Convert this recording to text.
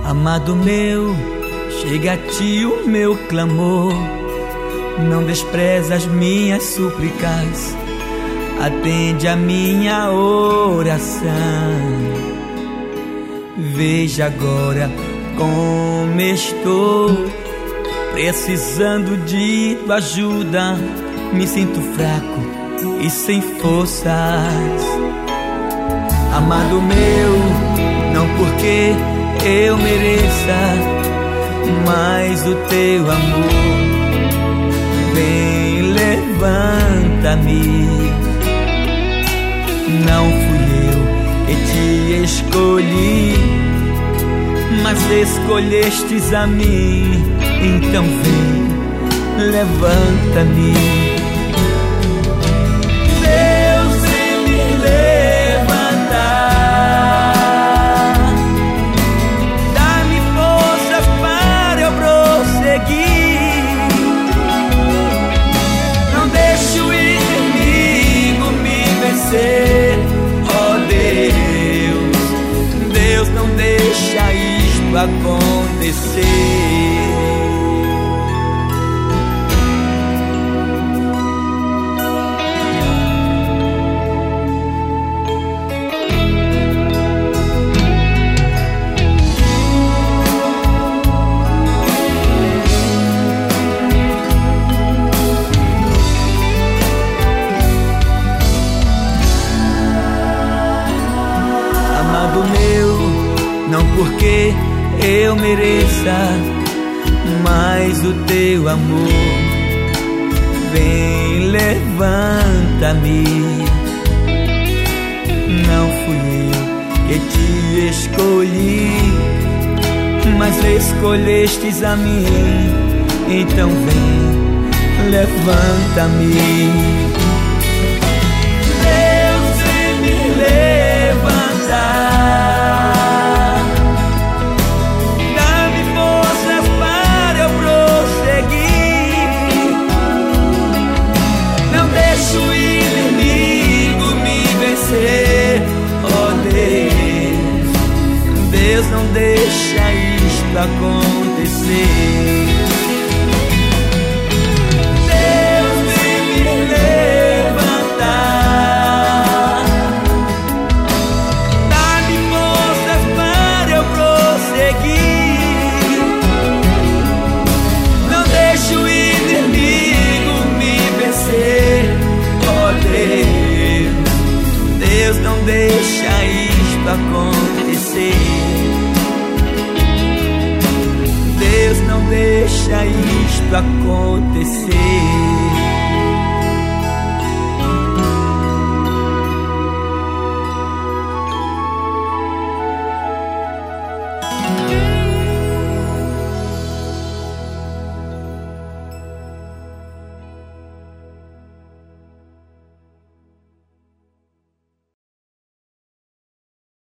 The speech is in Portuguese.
Amado meu, chega a ti o meu clamor. Não despreza as minhas súplicas, atende a minha oração. Veja agora como estou, precisando de tua ajuda. Me sinto fraco e sem forças. Amado meu, não porque eu mereça, mas o teu amor vem, levanta-me. Não fui eu que te escolhi, mas escolhestes a mim. Então vem, levanta-me. Oh Deus, Deus não deixa isto acontecer. Não porque eu mereça, mas o teu amor vem, levanta-me. Não fui eu que te escolhi, mas escolhestes a mim. Então vem, levanta-me. Deus não deixa isto acontecer. Deus vem me levantar, dá-me forças para eu prosseguir. Não deixe o inimigo me vencer. Oh Deus, Deus não deixa isto acontecer. Deus não deixa isto acontecer.